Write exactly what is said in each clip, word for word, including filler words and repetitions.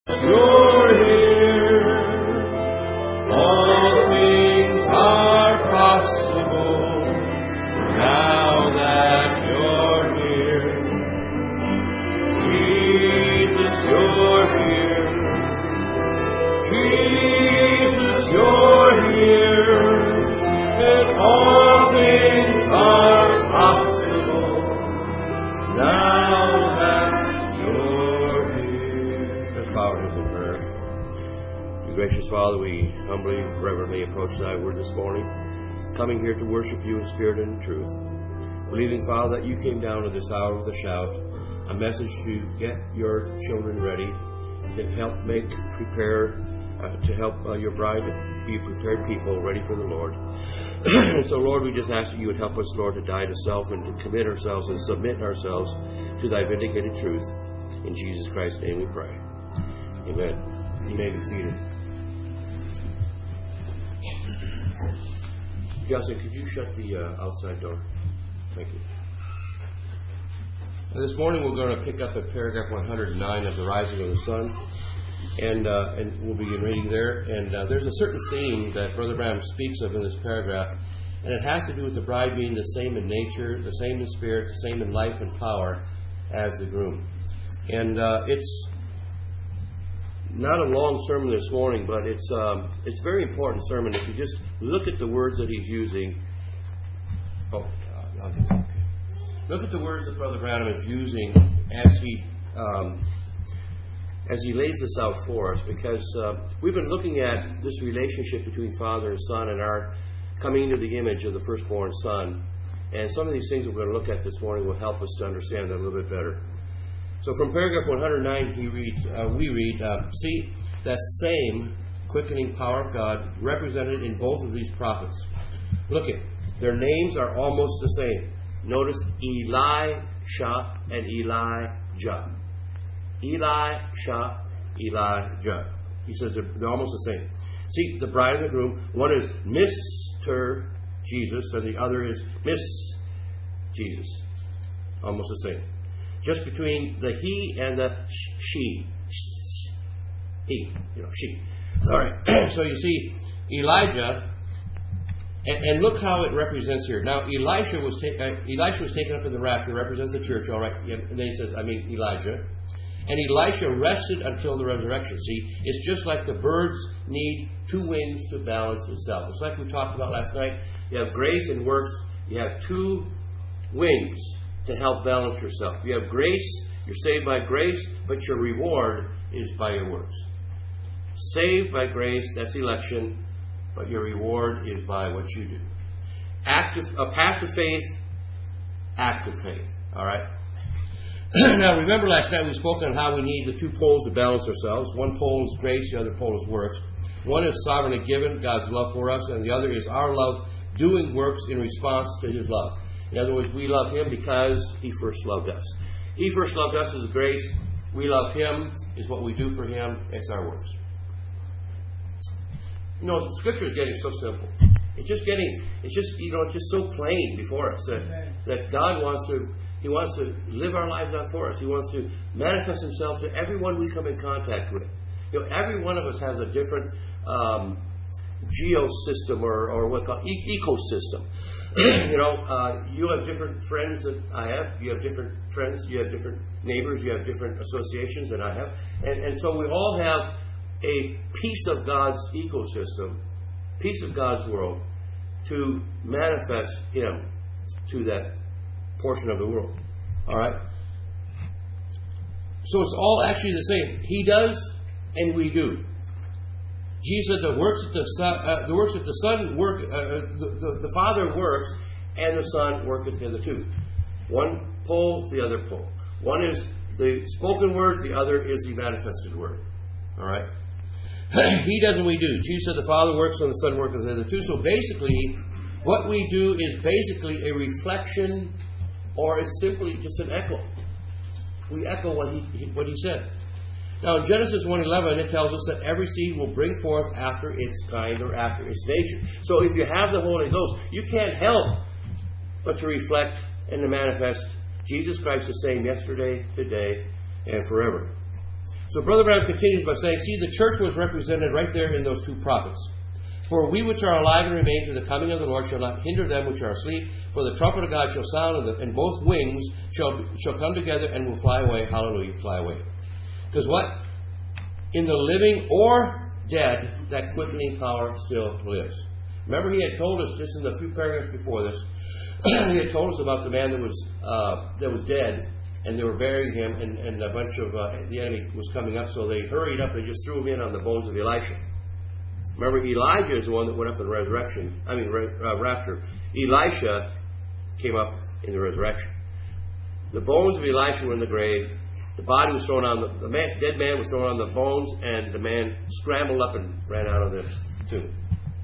You're here. All things are possible now that you're here. Jesus, you're here. Jesus, you're here. And all things are possible now that you're here. Let's bow our heads in prayer. Gracious Father, we humbly, reverently approach Thy Word this morning, coming here to worship You in spirit and in truth. Believing, Father, that You came down to this hour with a shout, a message to get Your children ready, to help make, prepare, uh, to help uh, Your bride be prepared people ready for the Lord. So, Lord, we just ask that You would help us, Lord, to die to self and to commit ourselves and submit ourselves to Thy vindicated truth. In Jesus Christ's name we pray. Amen. You may be seated. Justin, could you shut the uh, outside door? Thank you. This morning we're going to pick up at paragraph one hundred nine of The Rising of the Sun, and uh, and we'll begin reading there. And uh, there's a certain theme that Brother Branham speaks of in this paragraph, and it has to do with the bride being the same in nature, the same in spirit, the same in life and power as the groom. And uh, it's not a long sermon this morning, but it's um, it's a very important sermon. If you just look at the words that he's using, oh, uh, okay. Look at the words that Brother Branham is using as he um, as he lays this out for us, because uh, we've been looking at this relationship between Father and Son and our coming into the image of the firstborn Son, and some of these things we're going to look at this morning will help us to understand that a little bit better. So from paragraph one hundred nine, he reads, uh, we read, uh, see that same quickening power of God represented in both of these prophets. Look at, their names are almost the same. Notice Elisha and Elijah. Elisha, Elijah. He says they're, they're almost the same. See, the bride and the groom, one is Mister Jesus and the other is Miss Jesus. Almost the same. Just between the he and the she. He, you know, she. All right. So you see, Elijah, and, and look how it represents here. Now, Elisha was, ta- uh, Elisha was taken up in the rapture, represents the church, all right. And then he says, I mean, Elijah. And Elisha rested until the resurrection. See, it's just like the birds need two wings to balance itself. It's like we talked about last night. You have grace and works. You have two wings to help balance yourself. You have grace, you're saved by grace, but your reward is by your works. Saved by grace, that's election, but your reward is by what you do. Active, a path of faith, active faith. All right? Now, remember last night we spoke on how we need the two poles to balance ourselves. One pole is grace, the other pole is works. One is sovereignly given, God's love for us, and the other is our love doing works in response to His love. In other words, we love Him because He first loved us. He first loved us as grace. We love Him is what we do for Him. It's our works. You know, the Scripture is getting so simple. It's just getting, it's just, you know, it's just so plain before us that, that God wants to, He wants to live our lives out for us. He wants to manifest Himself to everyone we come in contact with. You know, every one of us has a different um, geosystem or, or what called e- ecosystem. you know, uh, you have different friends that I have. You have different friends. You have different neighbors. You have different associations that I have. And, and so we all have a piece of God's ecosystem, piece of God's world to manifest Him to that portion of the world. All right? So it's all actually the same. He does and we do. Jesus said the works that the Son, uh, the works that the Son work, uh, the, the, the Father works, and the Son worketh hitherto. One pole, the other pole. One is the spoken word, the other is the manifested word. All right? He does and we do. Jesus said the Father works and the Son worketh hitherto. So basically, what we do is basically a reflection, or is simply just an echo. We echo what he what he said. Now in Genesis one eleven, it tells us that every seed will bring forth after its kind or after its nature. So if you have the Holy Ghost, you can't help but to reflect and to manifest Jesus Christ the same yesterday, today, and forever. So Brother Branham continues by saying, see, the church was represented right there in those two prophets. For we which are alive and remain to the coming of the Lord shall not hinder them which are asleep. For the trumpet of God shall sound, and, the, and both wings shall shall come together and will fly away. Hallelujah, fly away. Because what? In the living or dead, that quickening power still lives. Remember, he had told us, just in the few paragraphs before this, he had told us about the man that was uh, that was dead, and they were burying him, and, and a bunch of uh, the enemy was coming up, so they hurried up and just threw him in on the bones of Elisha. Remember, Elijah is the one that went up in the resurrection. I mean, uh, rapture. Elisha came up in the resurrection. The bones of Elisha were in the grave. The body was thrown on the, the man, dead man was thrown on the bones, and the man scrambled up and ran out of the tomb.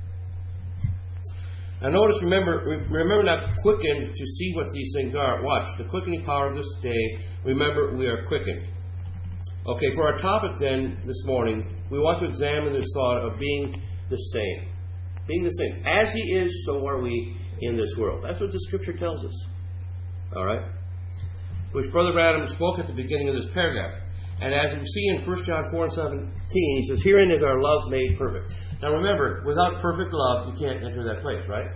Now notice, remember, remember not quickened to see what these things are. Watch, the quickening power of this day. Remember, we are quickened. Okay, for our topic then this morning, we want to examine this thought of being the same. Being the same. As He is, so are we in this world. That's what the Scripture tells us. All right? Which Brother Branham spoke at the beginning of this paragraph. And as we see in First John four and seventeen, he says, herein is our love made perfect. Now remember, without perfect love, you can't enter that place, right?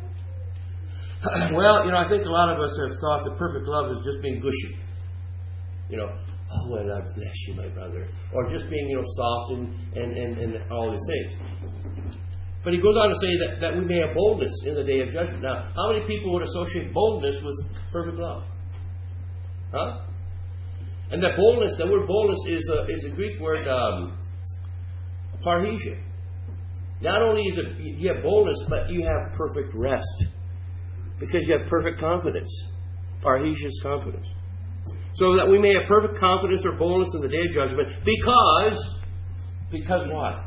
Well, you know, I think a lot of us have thought that perfect love is just being gushy. You know, oh, well, I bless you, my brother. Or just being, you know, soft and, and, and, and all these things. But he goes on to say that, that we may have boldness in the day of judgment. Now, how many people would associate boldness with perfect love? Huh? And that boldness, the word boldness is a, is a Greek word, um, parrhesia. Not only is it you have boldness, but you have perfect rest. Because you have perfect confidence. Parrhesia is confidence. So that we may have perfect confidence or boldness in the day of judgment. Because, because what?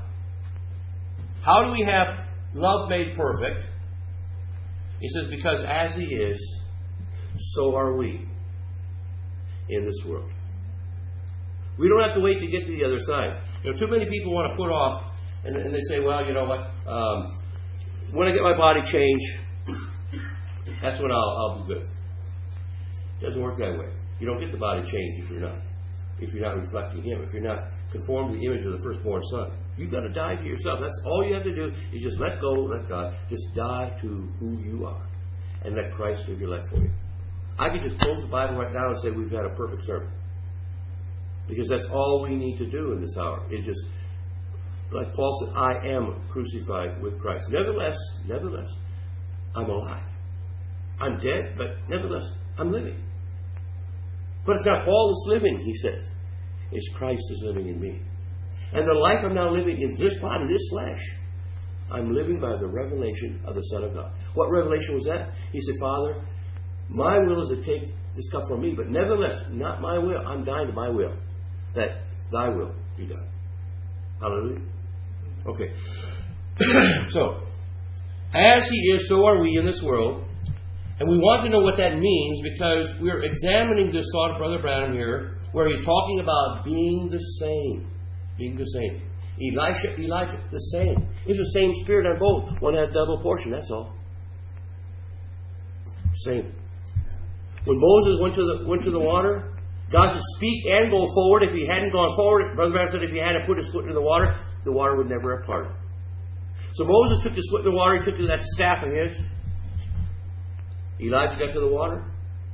How do we have love made perfect? He says, because as He is, so are we in this world. We don't have to wait to get to the other side. You know, too many people want to put off, and, and they say, well, you know what, um, when I get my body changed, that's when I'll, I'll be good. It doesn't work that way. You don't get the body changed if you're not. If you're not reflecting Him. If you're not conformed to the image of the firstborn Son. You've got to die to yourself. That's all you have to do. You just let go, let God. Just die to who you are. And let Christ live your life for you. I could just close the Bible right now and say we've got a perfect sermon. Because that's all we need to do in this hour. It just, like Paul said, I am crucified with Christ. Nevertheless, nevertheless, I'm alive. I'm dead, but nevertheless, I'm living. But it's not Paul that's living, he says. It's Christ is living in me. And the life I'm now living in this body, this flesh, I'm living by the revelation of the Son of God. What revelation was that? He said, Father, my will is to take this cup from me, but nevertheless, not my will. I'm dying to my will. That thy will be done. Hallelujah. Okay. So, as He is, so are we in this world. And we want to know what that means because we're examining this thought of Brother Branham here, where he's talking about being the same. Being the same. Elisha, Elijah, the same. It's the same spirit on both. One has double portion, that's all. Same. When Moses went to the went to the water, God said, speak and go forward. If he hadn't gone forward, Brother Branham said if he hadn't put his foot into the water, the water would never have parted. So Moses took his foot in the water, he took to that staff of his. Elijah got to the water.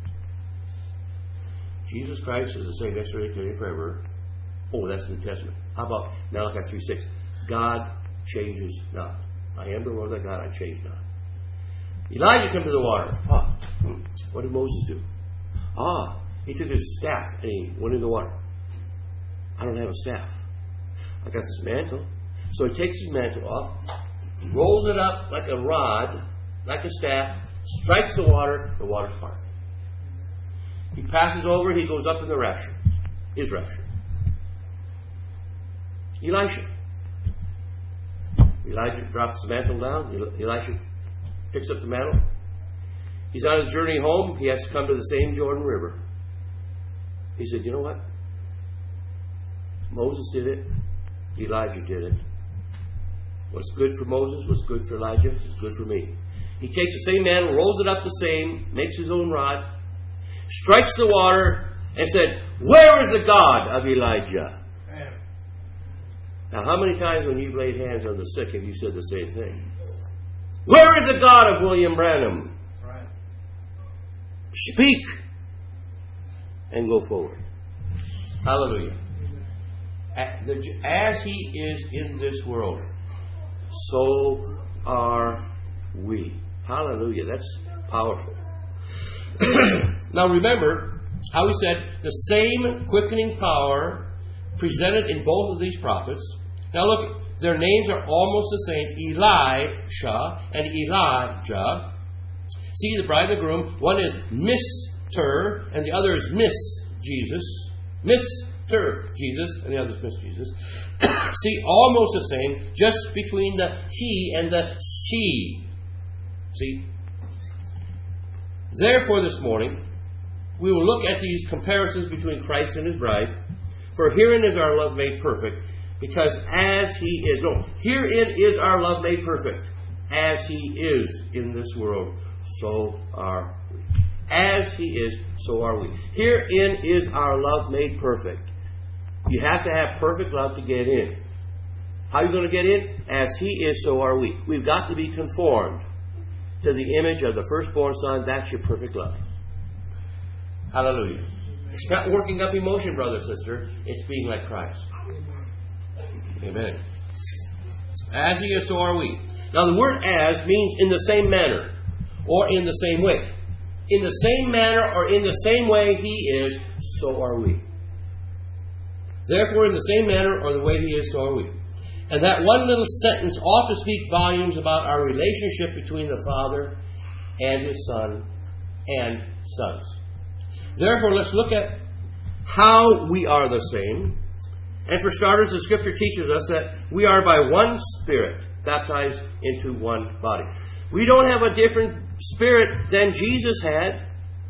Jesus Christ is the same yesterday, today, forever. Oh, that's the New Testament. How about Malachi three six? God changes not. I am the Lord thy God, I change not. Elijah came to the water. Ah, what did Moses do? Ah, he took his staff and he went in the water. I don't have a staff. I got this mantle. So he takes his mantle off, rolls it up like a rod, like a staff, strikes the water, the water's hard. He passes over, he goes up in the rapture. His rapture. Elisha. Elijah drops the mantle down. Elisha picks up the mantle. He's on his journey home. He has to come to the same Jordan River. He said, you know what? Moses did it. Elijah did it. What's good for Moses, what's good for Elijah, is good for me. He takes the same mantle, rolls it up the same, makes his own rod, strikes the water, and said, where is the God of Elijah? Now, how many times when you've laid hands on the sick have you said the same thing? Where is the God of William Branham? Right. Speak and go forward. Hallelujah. As He is in this world, so are we. Hallelujah. That's powerful. Now remember how we said the same quickening power presented in both of these prophets. Now look, their names are almost the same, Elisha and Elijah. See, the bride and the groom, one is Mister and the other is Miss Jesus. Mister Jesus and the other is Miss Jesus. See, almost the same, just between the he and the she. See? Therefore, this morning, we will look at these comparisons between Christ and His bride. For herein is our love made perfect, because as He is, no, herein is our love made perfect, as He is in this world, so are we. As He is, so are we. Herein is our love made perfect. You have to have perfect love to get in. How are you going to get in? As He is, so are we. We've got to be conformed to the image of the firstborn Son. That's your perfect love. Hallelujah. It's not working up emotion, brother, sister. It's being like Christ. Amen. As He is, so are we. Now, the word as means in the same manner or in the same way. In the same manner or in the same way He is, so are we. Therefore, in the same manner or the way He is, so are we. And that one little sentence ought to speak volumes about our relationship between the Father and His Son and sons. Therefore, let's look at how we are the same. And for starters, the Scripture teaches us that we are by one Spirit baptized into one body. We don't have a different spirit than Jesus had.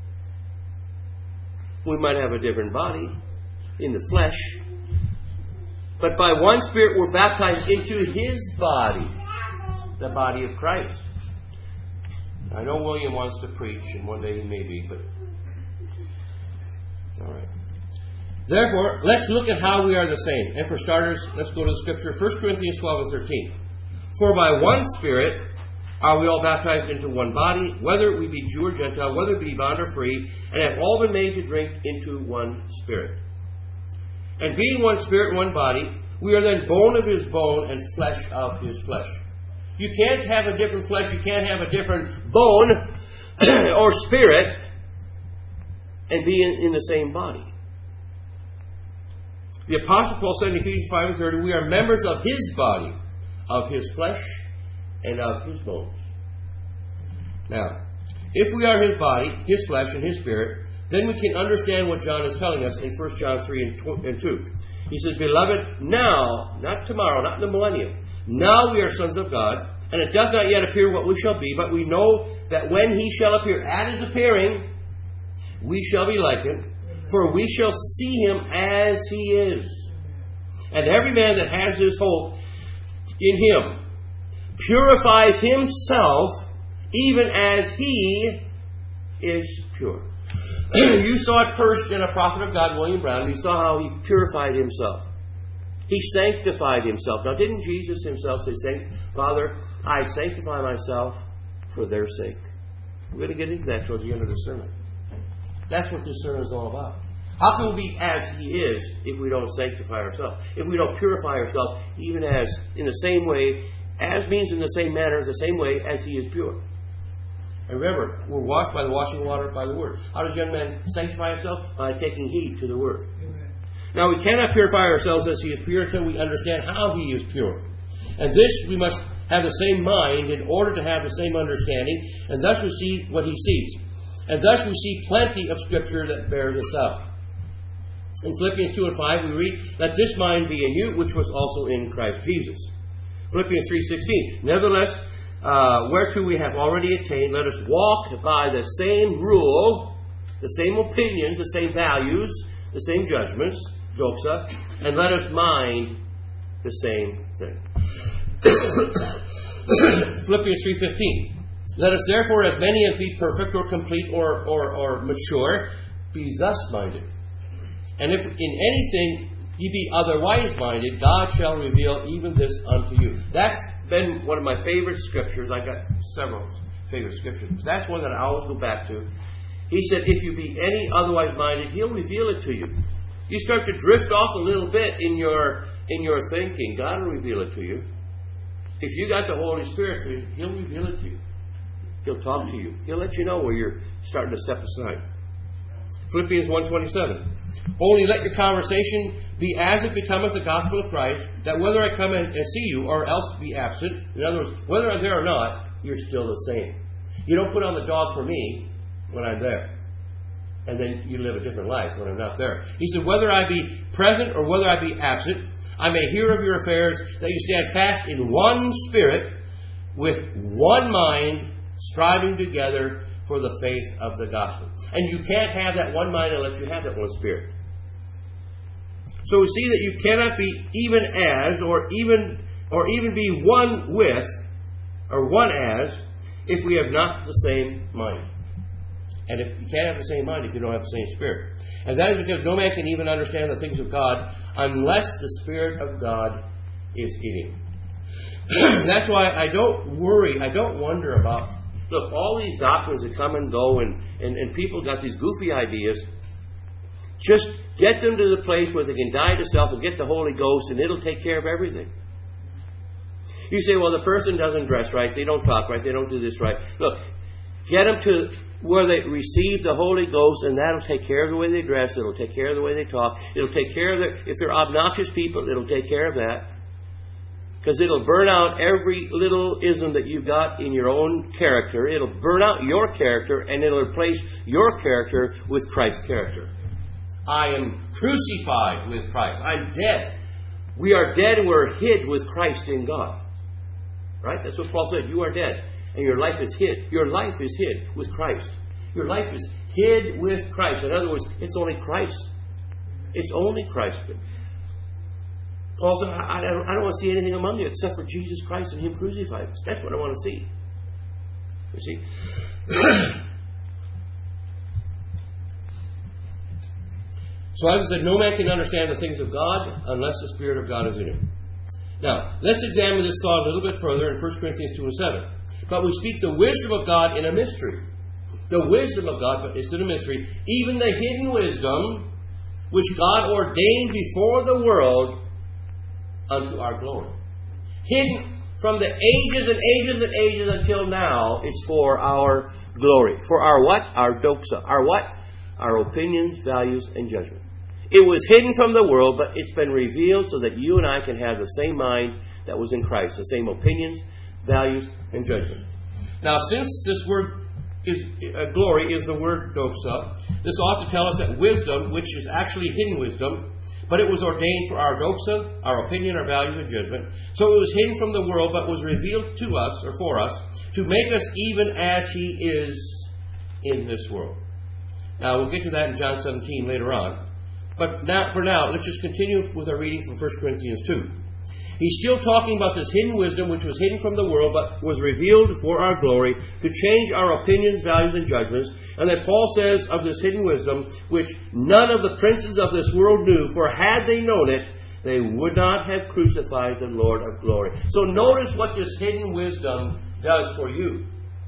We might have a different body in the flesh. But by one Spirit we're baptized into His body, the body of Christ. I know William wants to preach, and one day he may be, but... All right. Therefore, let's look at how we are the same. And for starters, let's go to the Scripture, First Corinthians twelve and thirteen. For by one Spirit are we all baptized into one body, whether we be Jew or Gentile, whether we be bond or free, and have all been made to drink into one Spirit. And being one Spirit, one body, we are then bone of His bone and flesh of His flesh. You can't have a different flesh, you can't have a different bone or spirit and be in, in the same body. The Apostle Paul said in Ephesians five and thirty, we are members of His body, of His flesh, and of His bones. Now, if we are His body, His flesh, and His spirit, then we can understand what John is telling us in First John three and two. He says, Beloved, now, not tomorrow, not in the millennium, now we are sons of God, and it does not yet appear what we shall be, but we know that when He shall appear, at His appearing, we shall be like Him, for we shall see Him as He is. And every man that has this hope in Him purifies himself even as He is pure. You saw it first in a prophet of God, William Branham. You saw how he purified himself. He sanctified himself. Now, didn't Jesus Himself say, Father, I sanctify myself for their sake? We're going to get into that towards the end of the sermon. That's what this sermon is all about. How can we be as He is if we don't sanctify ourselves? If we don't purify ourselves, even as, in the same way, as means in the same manner, the same way as He is pure. And remember, we're washed by the washing of water by the Word. How does a young man sanctify himself? By taking heed to the Word. Amen. Now, we cannot purify ourselves as He is pure until we understand how He is pure. And this, we must have the same mind in order to have the same understanding, and thus we see what He sees. And thus we see plenty of Scripture that bears this out. In Philippians two and five, we read, Let this mind be in you, which was also in Christ Jesus. Philippians three sixteen, Nevertheless, uh, whereto we have already attained, let us walk by the same rule, the same opinions, the same values, the same judgments, doxa, and let us mind the same thing. Philippians three fifteen, Let us therefore, as many as be perfect or complete or, or, or mature, be thus minded. And if in anything ye be otherwise minded, God shall reveal even this unto you. That's been one of my favorite scriptures. I got several favorite scriptures. That's one that I always go back to. He said, if you be any otherwise minded, He'll reveal it to you. You start to drift off a little bit in your in your thinking, God will reveal it to you. If you got the Holy Spirit, He'll reveal it to you. He'll talk to you. He'll let you know where you're starting to step aside. Philippians one twenty-seven. Only let your conversation be as it becometh the gospel of Christ, that whether I come and see you or else be absent, in other words, whether I'm there or not, you're still the same. You don't put on the dog for me when I'm there. And then you live a different life when I'm not there. He said, whether I be present or whether I be absent, I may hear of your affairs, that you stand fast in one spirit, with one mind, striving together for the faith of the gospel. And you can't have that one mind unless you have that one spirit. So we see that you cannot be even as, or even, or even be one with, or one as, if we have not the same mind. And if you can't have the same mind if you don't have the same spirit. And that is because no man can even understand the things of God unless the Spirit of God is in him. That's why I don't worry, I don't wonder about, look, all these doctrines that come and go, and, and, and people got these goofy ideas. Just get them to the place where they can die to self and get the Holy Ghost, and it'll take care of everything. You say, well, the person doesn't dress right, they don't talk right, they don't do this right. Look, get them to where they receive the Holy Ghost, and that'll take care of the way they dress, it'll take care of the way they talk, it'll take care of their, if they're obnoxious people, it'll take care of that. Because it'll burn out every little ism that you've got in your own character. It'll burn out your character, and it'll replace your character with Christ's character. I am crucified with Christ. I'm dead. We are dead and we're hid with Christ in God. Right? That's what Paul said. You are dead. And your life is hid. Your life is hid with Christ. Your life is hid with Christ. In other words, it's only Christ. It's only Christ. Paul said, I, I, don't, I don't want to see anything among you except for Jesus Christ and Him crucified. That's what I want to see. You see? So as I said, no man can understand the things of God unless the Spirit of God is in him. Now, let's examine this thought a little bit further in First Corinthians two and seven. But we speak the wisdom of God in a mystery. The wisdom of God, but it's in a mystery. Even the hidden wisdom which God ordained before the world unto our glory. Hidden from the ages and ages and ages until now, it's for our glory. For our what? Our doxa. Our what? Our opinions, values, and judgment. It was hidden from the world, but it's been revealed so that you and I can have the same mind that was in Christ. The same opinions, values, and judgment. Now, since this word is, uh, glory is the word doxa, this ought to tell us that wisdom, which is actually hidden wisdom, but it was ordained for our doxa, our opinion, our values, and judgment. So it was hidden from the world, but was revealed to us, or for us, to make us even as He is in this world. Now, we'll get to that in John seventeen later on. But now, for now, let's just continue with our reading from First Corinthians two. He's still talking about this hidden wisdom which was hidden from the world but was revealed for our glory to change our opinions, values, and judgments. And then Paul says of this hidden wisdom which none of the princes of this world knew, for had they known it, they would not have crucified the Lord of glory. So notice what this hidden wisdom does for you.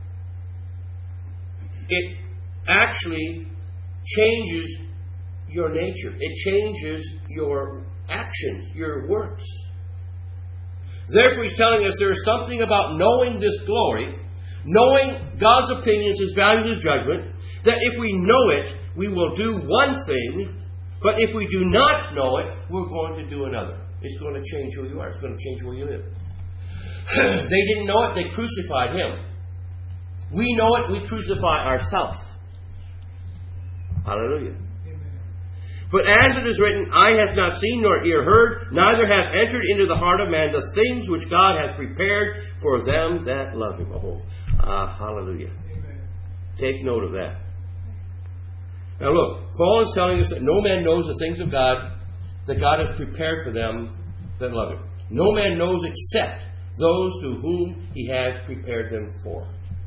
It actually changes your nature. It changes your actions, your works. Therefore, he's telling us there is something about knowing this glory, knowing God's opinions, His values, His judgment, that if we know it, we will do one thing, but if we do not know it, we're going to do another. It's going to change who you are. It's going to change where you live. They didn't know it. They crucified Him. We know it. We crucify ourselves. Hallelujah. But as it is written, eye hath not seen nor ear heard, neither hath entered into the heart of man the things which God hath prepared for them that love Him. Oh, ah, hallelujah. Amen. Take note of that. Now look, Paul is telling us that no man knows the things of God that God has prepared for them that love Him. No man knows except those to whom He has prepared them for.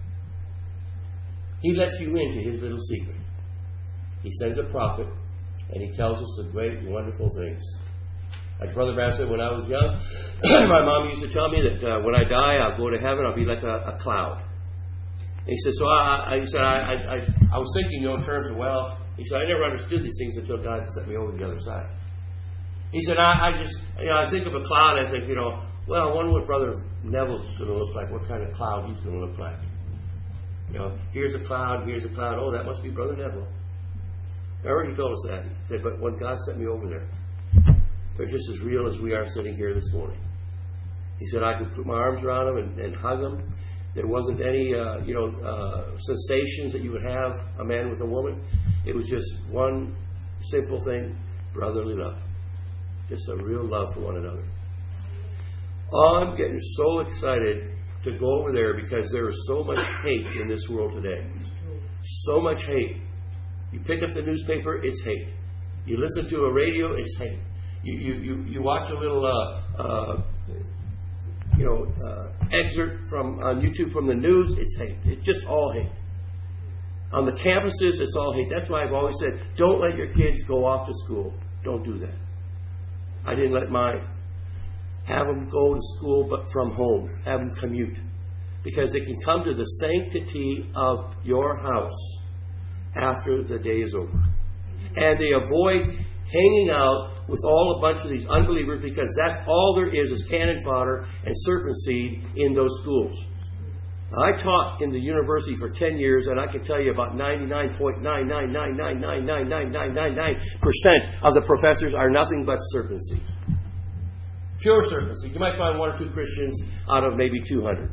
He lets you into His little secret. He sends a prophet, and he tells us the great and wonderful things. Like Brother Branham said, when I was young, my mom used to tell me that uh, when I die, I'll go to heaven. I'll be like a, a cloud. And he said, so I, I he said, I, I, I, I was thinking, you know, in terms of, well, he said, I never understood these things until God set me over to the other side. He said, I, I just, you know, I think of a cloud, and I think, you know, well, I wonder what Brother Neville's going to look like, what kind of cloud he's going to look like. You know, here's a cloud, here's a cloud. Oh, that must be Brother Neville. I already told us that. He said, but when God sent me over there, they're just as real as we are sitting here this morning. He said, I could put my arms around them and, and hug them. There wasn't any, uh, you know, uh, sensations that you would have a man with a woman. It was just one simple thing, brotherly love. Just a real love for one another. Oh, I'm getting so excited to go over there because there is so much hate in this world today. So much hate. You pick up the newspaper, it's hate. You listen to a radio, it's hate. You you you, you watch a little uh, uh, you know uh, excerpt from on YouTube from the news, it's hate. It's just all hate. On the campuses, it's all hate. That's why I've always said, don't let your kids go off to school. Don't do that. I didn't let mine. Have them go to school, but from home. Have them commute. Because they can come to the sanctity of your house after the day is over. And they avoid hanging out with all a bunch of these unbelievers, because that's all there is, is cannon fodder and serpent seed in those schools. I taught in the university for ten years, and I can tell you about ninety-nine point nine nine nine nine nine nine nine nine nine nine percent of the professors are nothing but serpent seed. Pure serpent seed. You might find one or two Christians out of maybe two hundred.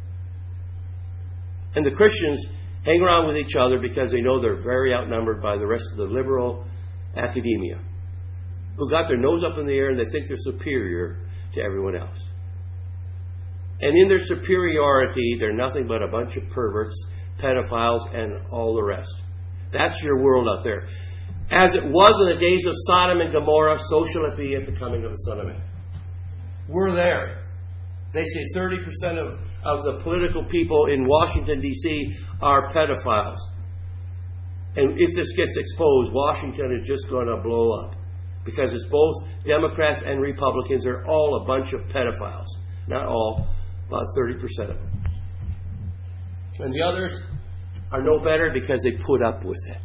And the Christians hang around with each other because they know they're very outnumbered by the rest of the liberal academia, who got their nose up in the air and they think they're superior to everyone else. And in their superiority, they're nothing but a bunch of perverts, pedophiles, and all the rest. That's your world out there. As it was in the days of Sodom and Gomorrah, so shall it be at the coming of the Son of Man. We're there. They say thirty percent of, of the political people in Washington, D C are pedophiles. And if this gets exposed, Washington is just going to blow up. Because it's both Democrats and Republicans. They're all a bunch of pedophiles. Not all, about thirty percent of them. And the others are no better because they put up with it.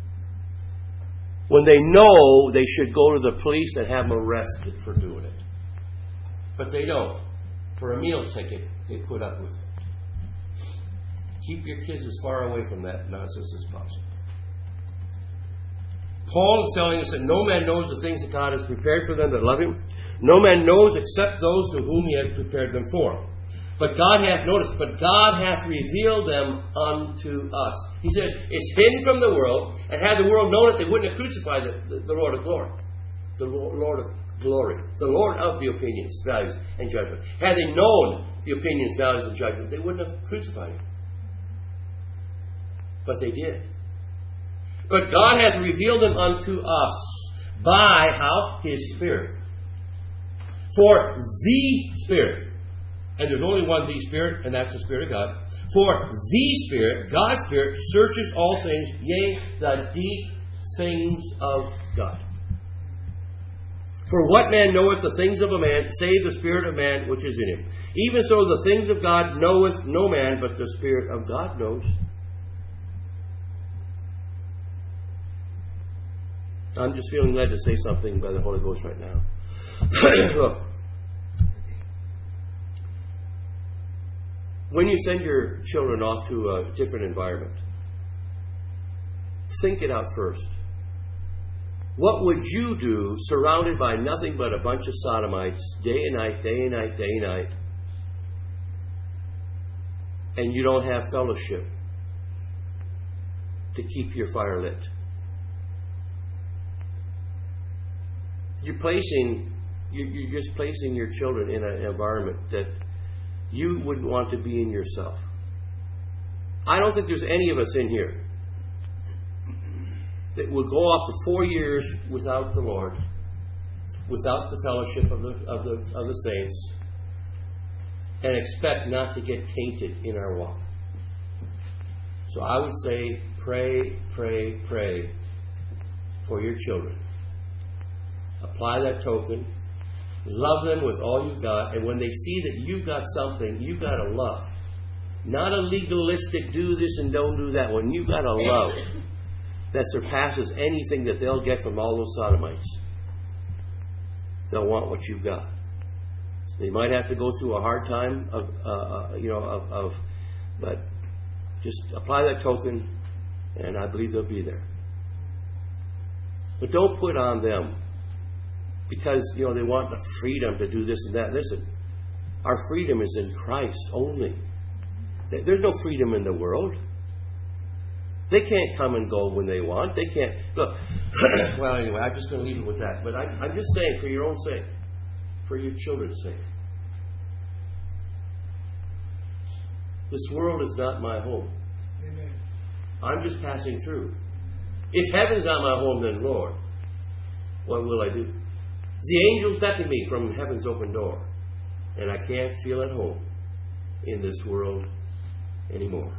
When they know they should go to the police and have them arrested for doing it. But they don't. For a meal ticket, they put up with it. Keep your kids as far away from that nonsense as possible. Paul is telling us that no man knows the things that God has prepared for them that love Him. No man knows except those to whom He has prepared them for. But God hath noticed, but God hath revealed them unto us. He said, it's hidden from the world, and had the world known it, they wouldn't have crucified the, the, the Lord of glory. The Lord of glory. The Lord of the opinions, values, and judgment. Had they known the opinions, values, and judgment, they wouldn't have crucified Him. But they did. But God hath revealed them unto us by how? His Spirit. For the Spirit. And there's only one the Spirit, and that's the Spirit of God. For the Spirit, God's Spirit, searches all things, yea, the deep things of God. For what man knoweth the things of a man, save the Spirit of man which is in him? Even so the things of God knoweth no man, but the Spirit of God knows. I'm just feeling led to say something by the Holy Ghost right now. Look. When you send your children off to a different environment, think it out first. What would you do surrounded by nothing but a bunch of sodomites, day and night, day and night, day and night, and you don't have fellowship to keep your fire lit? You're placing, you're just placing your children in an environment that you wouldn't want to be in yourself. I don't think there's any of us in here that will go off for four years without the Lord, without the fellowship of the of the of the saints, and expect not to get tainted in our walk. So I would say, pray, pray, pray for your children. Apply that token. Love them with all you've got. And when they see that you've got something, you've got a love. Not a legalistic do this and don't do that. When you've got a love that surpasses anything that they'll get from all those sodomites, they'll want what you've got. They might have to go through a hard time of, uh, you know, of, of, but just apply that token, and I believe they'll be there. But don't put on them because, you know, they want the freedom to do this and that. Listen, our freedom is in Christ only. There's no freedom in the world. They can't come and go when they want. They can't. Look, well, anyway, I'm just going to leave it with that. But I, I'm just saying, for your own sake, for your children's sake, this world is not my home. Amen. I'm just passing through. If heaven's not my home, then Lord, what will I do? The angels beckon me from heaven's open door, and I can't feel at home in this world anymore.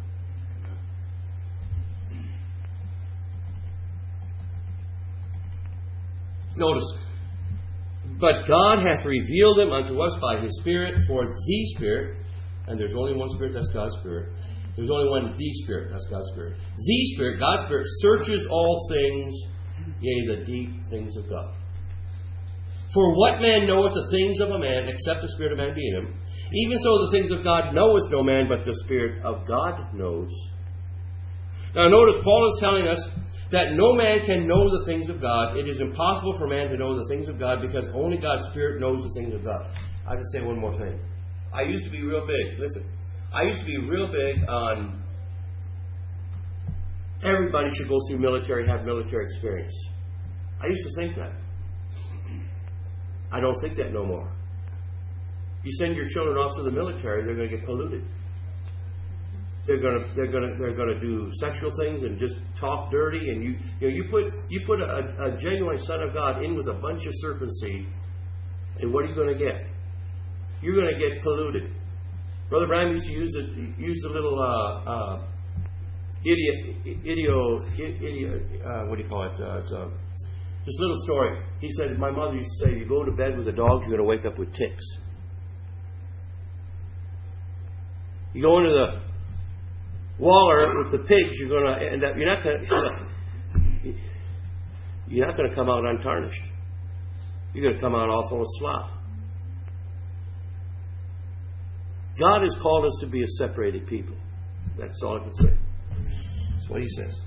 Notice, but God hath revealed them unto us by His Spirit, for the Spirit, and there's only one Spirit, that's God's Spirit. There's only one the Spirit, that's God's Spirit. The Spirit, God's Spirit, searches all things, yea, the deep things of God. For what man knoweth the things of a man, except the Spirit of man be in him? Even so the things of God knoweth no man, but the Spirit of God knows. Now notice, Paul is telling us that no man can know the things of God. It is impossible for man to know the things of God because only God's Spirit knows the things of God. I'll just say one more thing. I used to be real big. Listen, I used to be real big on everybody should go through military, have military experience. I used to think that. I don't think that no more. You send your children off to the military, they're going to get polluted. They're going to they're going to they're going to do sexual things and just talk dirty. And you you know you put you put a, a genuine son of God in with a bunch of serpent seed, and what are you going to get? You're going to get polluted. Brother Brian used to use the use the little uh, uh, idiot idio idiot uh, what do you call it? Uh, it's a this little story. He said, my mother used to say, you go to bed with the dogs, you're going to wake up with ticks. You go into the waller with the pigs, you're going to end up. You're not going to. You're not going to come out untarnished. You're going to come out all full of slop. God has called us to be a separated people. That's all I can say. That's what He says.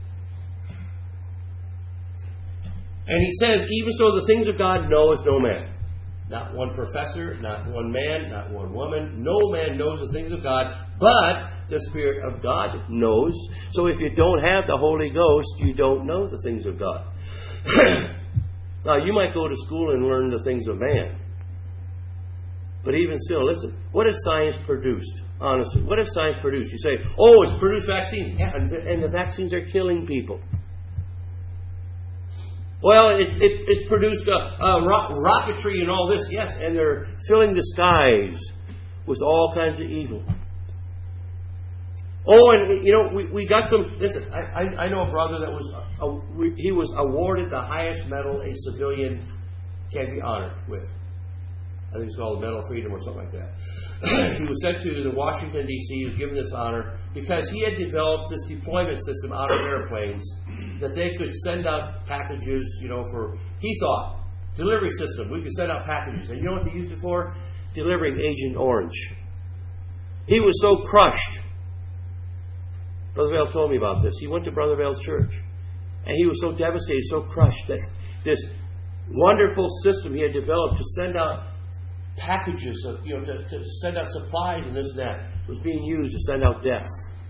And He says, even so the things of God knoweth no man. Not one professor, not one man, not one woman. No man knows the things of God, but the Spirit of God knows. So if you don't have the Holy Ghost, you don't know the things of God. Now, you might go to school and learn the things of man. But even still, listen, what has science produced? Honestly, what has science produced? You say, oh, it's produced vaccines. Yeah, and the, and the vaccines are killing people. Well, it, it, it's produced uh, uh, ro- rocketry and all this, yes, and they're filling the skies with all kinds of evil. Oh, and you know, we, we got some. Listen, I, I, I know a brother that was uh, we, he was awarded the highest medal a civilian can be honored with. I think it's called the Medal of Freedom or something like that. He was sent to the Washington, D C He was given this honor because he had developed this deployment system out of airplanes that they could send out packages, you know, for, he thought, delivery system. We could send out packages. And you know what they used it for? Delivering Agent Orange. He was so crushed. Brother Vale told me about this. He went to Brother Vale's church. And he was so devastated, so crushed that this wonderful system he had developed to send out packages, of, you know, to, to send out supplies and this and that was being used to send out death.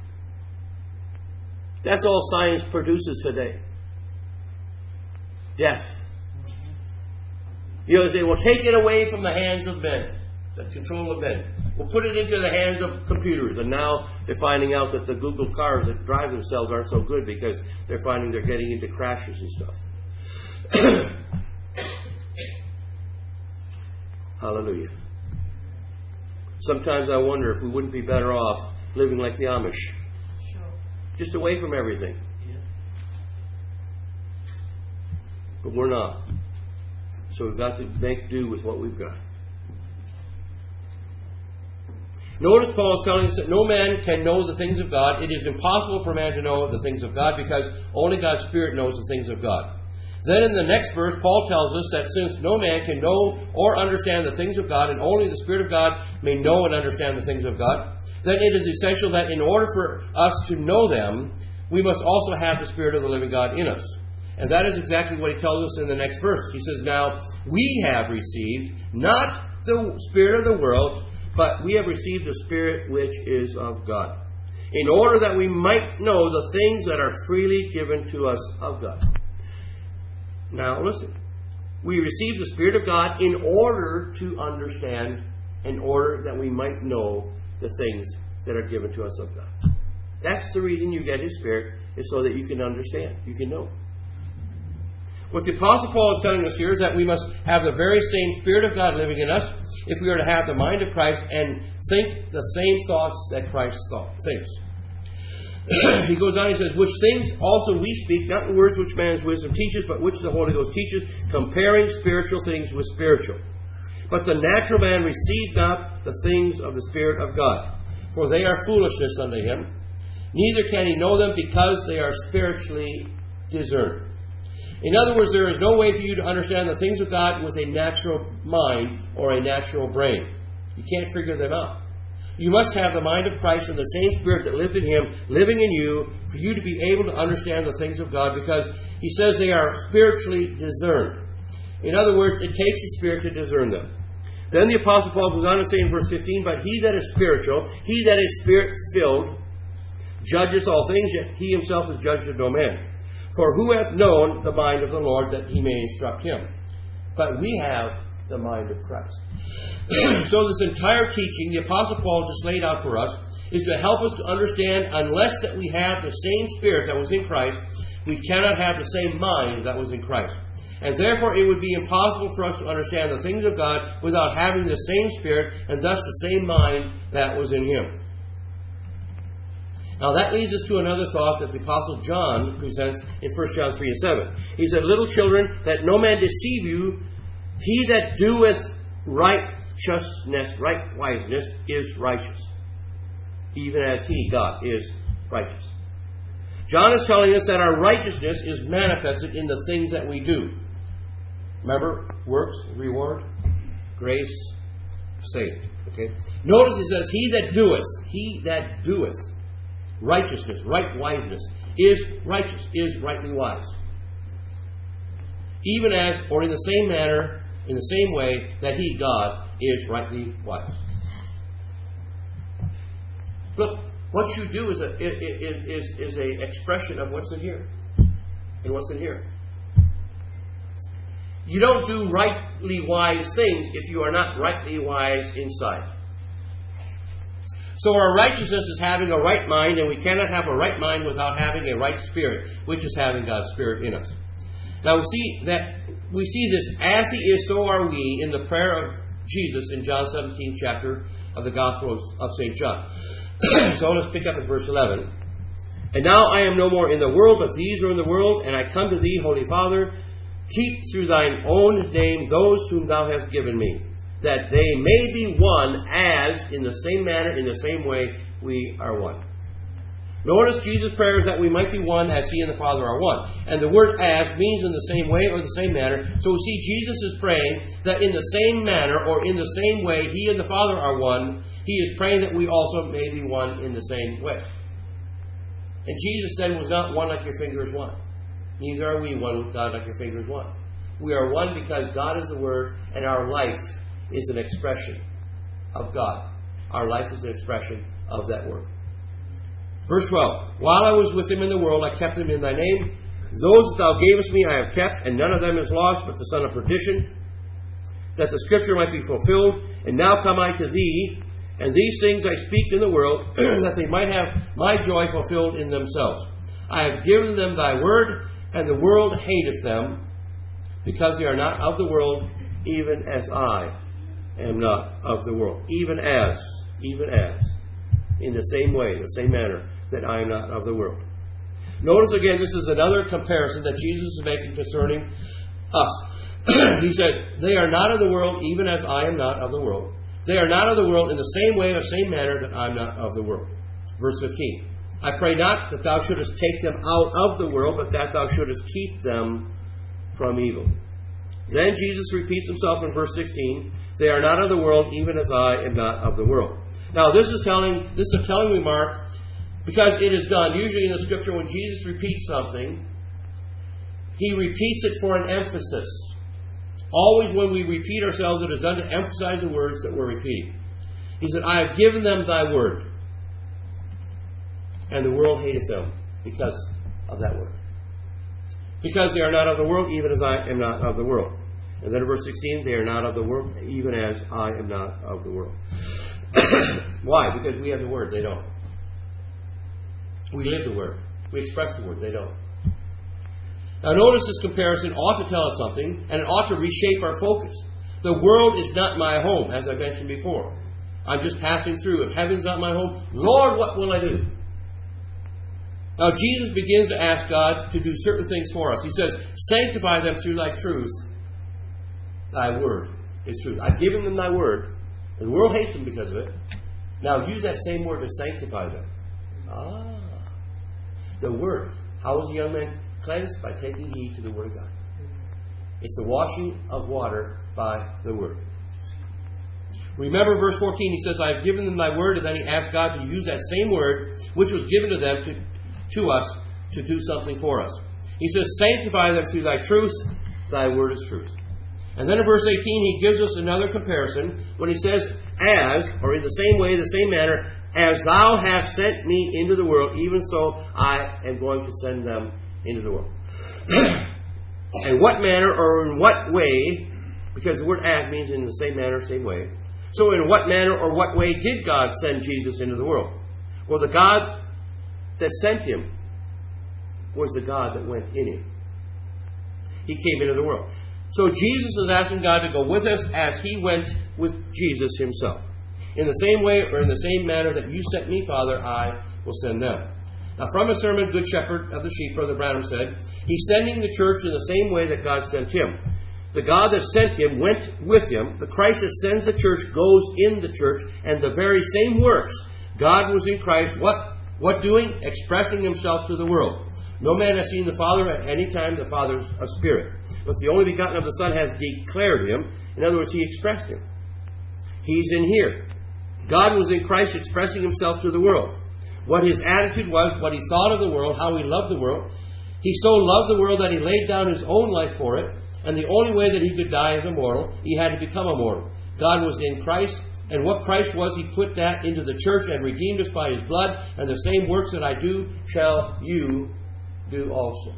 That's all science produces today. Death. You know, they will take it away from the hands of men, the control of men. We'll put it into the hands of computers. And now they're finding out that the Google cars that drive themselves aren't so good because they're finding they're getting into crashes and stuff. Hallelujah. Sometimes I wonder if we wouldn't be better off living like the Amish. Sure. Just away from everything. Yeah. But we're not. So we've got to make do with what we've got. Notice Paul is telling us that no man can know the things of God. It is impossible for man to know the things of God because only God's Spirit knows the things of God. Then in the next verse, Paul tells us that since no man can know or understand the things of God, and only the Spirit of God may know and understand the things of God, then it is essential that in order for us to know them, we must also have the Spirit of the living God in us. And that is exactly what he tells us in the next verse. He says, now we have received not the spirit of the world, but we have received the Spirit which is of God, in order that we might know the things that are freely given to us of God. Now listen, we receive the Spirit of God in order to understand, in order that we might know the things that are given to us of God. That's the reason you get His Spirit, is so that you can understand, you can know. What the Apostle Paul is telling us here is that we must have the very same Spirit of God living in us if we are to have the mind of Christ and think the same thoughts that Christ thought, thinks. He goes on, he says, which things also we speak, not in words which man's wisdom teaches, but which the Holy Ghost teaches, comparing spiritual things with spiritual. But the natural man receives not the things of the Spirit of God, for they are foolishness unto him. Neither can he know them, because they are spiritually discerned. In other words, there is no way for you to understand the things of God with a natural mind or a natural brain. You can't figure them out. You must have the mind of Christ and the same Spirit that lived in Him living in you for you to be able to understand the things of God, because He says they are spiritually discerned. In other words, it takes the Spirit to discern them. Then the Apostle Paul goes on to say in verse fifteen, but he that is spiritual, he that is Spirit-filled, judges all things, yet he himself is judged of no man. For who hath known the mind of the Lord, that he may instruct him? But we have the mind of Christ. So this entire teaching, the Apostle Paul just laid out for us, is to help us to understand, unless that we have the same Spirit that was in Christ, we cannot have the same mind that was in Christ. And therefore it would be impossible for us to understand the things of God without having the same Spirit, and thus the same mind that was in Him. Now that leads us to another thought that the Apostle John presents in First John three and seven. He said, little children, that no man deceive you, he that doeth righteousness, right wiseness, is righteous, even as He, God, is righteous. John is telling us that our righteousness is manifested in the things that we do. Remember, works, reward, grace, saved. Okay. Notice it says, he that doeth, he that doeth righteousness, right wiseness, is righteous, is rightly wise. Even as, or in the same manner, in the same way that He, God, is rightly wise. Look, what you do is a is is a expression of what's in here, and what's in here. You don't do rightly wise things if you are not rightly wise inside. So our righteousness is having a right mind, and we cannot have a right mind without having a right spirit, which is having God's Spirit in us. Now we see that we see this, as He is, so are we, in the prayer of Jesus in John seventeenth chapter of the Gospel of Saint John. So let's pick up at verse eleven. And now I am no more in the world, but these are in the world, and I come to Thee, Holy Father. Keep through Thine own name those whom Thou hast given me, that they may be one, as in the same manner, in the same way, we are one. Notice Jesus' prayer is that we might be one as He and the Father are one. And the word as means in the same way or the same manner. So we see Jesus is praying that in the same manner or in the same way He and the Father are one. He is praying that we also may be one in the same way. And Jesus said, was not one like your finger is one. Neither are we one with God like your finger is one. We are one because God is the Word, and our life is an expression of God. Our life is an expression of that Word. Verse twelve. While I was with Him in the world, I kept them in Thy name. Those that Thou gavest me I have kept, and none of them is lost, but the son of perdition, that the Scripture might be fulfilled. And now come I to Thee, and these things I speak in the world, that they might have my joy fulfilled in themselves. I have given them Thy word, and the world hateth them, because they are not of the world, even as I am not of the world. Even as, even as, in the same way, the same manner, that I am not of the world. Notice again, this is another comparison that Jesus is making concerning us. He said, they are not of the world, even as I am not of the world. They are not of the world in the same way or same manner that I am not of the world. Verse fifteen. I pray not that thou shouldest take them out of the world, but that thou shouldest keep them from evil. Then Jesus repeats himself in verse sixteen. They are not of the world, even as I am not of the world. Now this is telling this is a telling remark, because it is done usually in the Scripture when Jesus repeats something, he repeats it for an emphasis. Always when we repeat ourselves, it is done to emphasize the words that we're repeating. He said, I have given them thy word, and the world hateth them because of that word. Because they are not of the world, even as I am not of the world. And then in verse sixteen, they are not of the world, even as I am not of the world. Why? Because we have the word, they don't. We live the word. We express the word, they don't. Now notice this comparison ought to tell us something, and it ought to reshape our focus. The world is not my home, as I mentioned before. I'm just passing through. If heaven's not my home, Lord, what will I do? Now Jesus begins to ask God to do certain things for us. He says, sanctify them through thy truth. Thy word is truth. I've given them thy word. The world hates them because of it. Now use that same word to sanctify them. Ah. The word. How is a young man cleansed? By taking heed to the word of God. It's the washing of water by the word. Remember verse fourteen, he says, I have given them thy word, and then he asks God to use that same word which was given to them to, to us to do something for us. He says, sanctify them through thy truth, thy word is truth. And then in verse eighteen, he gives us another comparison when he says, as, or in the same way, the same manner, as thou hast sent me into the world, even so I am going to send them into the world. In what manner or in what way, because the word as means in the same manner, same way. So in what manner or what way did God send Jesus into the world? Well, the God that sent him was the God that went in him. He came into the world. So Jesus is asking God to go with us as he went with Jesus himself. In the same way or in the same manner that you sent me, Father, I will send them. Now, from a sermon, Good Shepherd of the Sheep, Brother Branham said, he's sending the church in the same way that God sent him. The God that sent him went with him. The Christ that sends the church goes in the church, and the very same works. God was in Christ. What, what doing? Expressing himself to the world. No man has seen the Father at any time. The Father is a spirit. But the only begotten of the Son has declared him. In other words, he expressed him. He's in here. God was in Christ expressing himself to the world. What his attitude was, what he thought of the world, how he loved the world. He so loved the world that he laid down his own life for it. And the only way that he could die as a mortal, he had to become a mortal. God was in Christ. And what Christ was, he put that into the church and redeemed us by his blood. And the same works that I do shall you do also.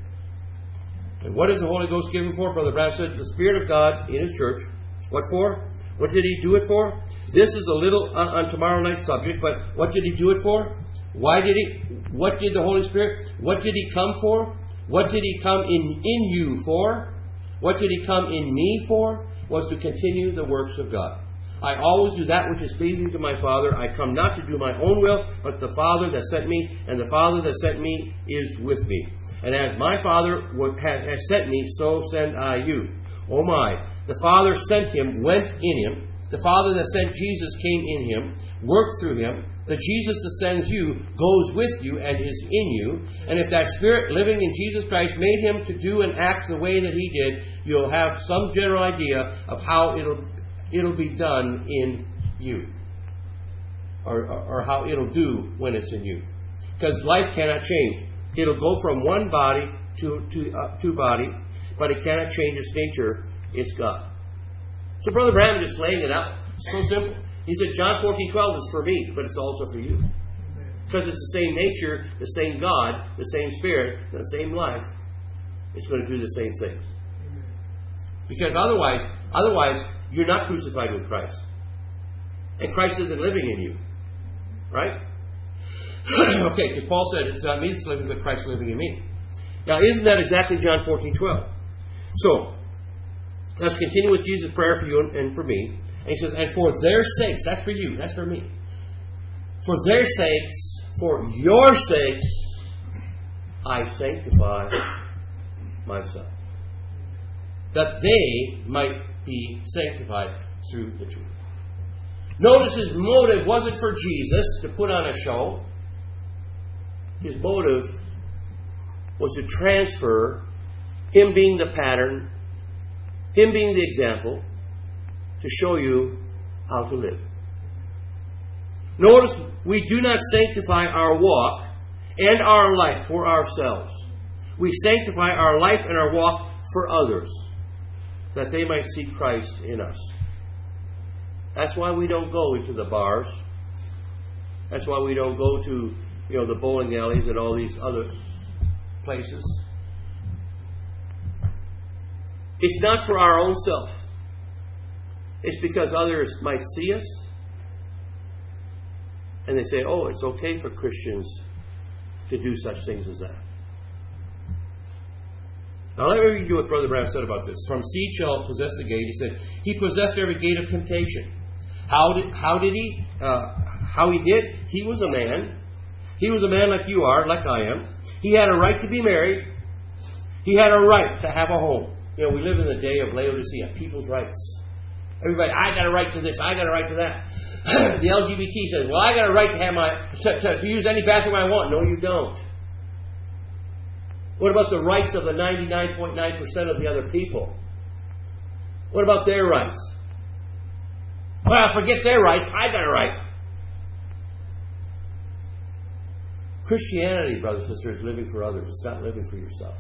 And what is the Holy Ghost given for? Brother Branham said, the Spirit of God in his church. What for? What did he do it for? This is a little uh, on tomorrow night's subject, but what did he do it for? Why did he? What did the Holy Spirit? What did he come for? What did he come in, in you for? What did he come in me for? Was to continue the works of God. I always do that which is pleasing to my Father. I come not to do my own will, but the Father that sent me, and the Father that sent me is with me. And as my Father has sent me, so send I you. Oh my! The Father sent him, went in him. The Father that sent Jesus came in him, worked through him. The Jesus that sends you goes with you and is in you. And if that Spirit living in Jesus Christ made him to do and act the way that he did, you'll have some general idea of how it'll it'll be done in you. Or, or, or how it'll do when it's in you. Because life cannot change. It'll go from one body to, to, uh, to body, but it cannot change its nature. It's God. So Brother Branham is just laying it out. It's so simple. He said, John fourteen twelve is for me, but it's also for you. Because it's the same nature, the same God, the same Spirit, the same life. It's going to do the same things. Because otherwise, otherwise, you're not crucified with Christ. And Christ isn't living in you. Right? Okay, because Paul said it's not me that's living, but Christ living in me. Now, isn't that exactly John fourteen twelve? So, let's continue with Jesus' prayer for you and for me. And he says, and for their sakes, that's for you, that's for me. For their sakes, for your sakes, I sanctify myself. That they might be sanctified through the truth. Notice his motive wasn't for Jesus to put on a show. His motive was to transfer him being the pattern, him being the example, to show you how to live. Notice we do not sanctify our walk and our life for ourselves. We sanctify our life and our walk for others, that they might see Christ in us. That's why we don't go into the bars. That's why we don't go to, you know, the bowling alleys and all these other places. It's not for our own self. It's because others might see us and they say, oh, it's okay for Christians to do such things as that. Now let me read you what Brother Branham said about this. From seed shall possess the gate. He said, he possessed every gate of temptation. How did, how did he? Uh, how he did? He was a man. He was a man like you are, like I am. He had a right to be married. He had a right to have a home. You know, we live in the day of Laodicea, people's rights. Everybody, I got a right to this, I got a right to that. The L G B T says, well, I got a right to have my to, to, to use any bathroom I want. No, you don't. What about the rights of the ninety-nine point nine percent of the other people? What about their rights? Well, forget their rights, I got a right. Christianity, brothers and sisters, is living for others. It's not living for yourself.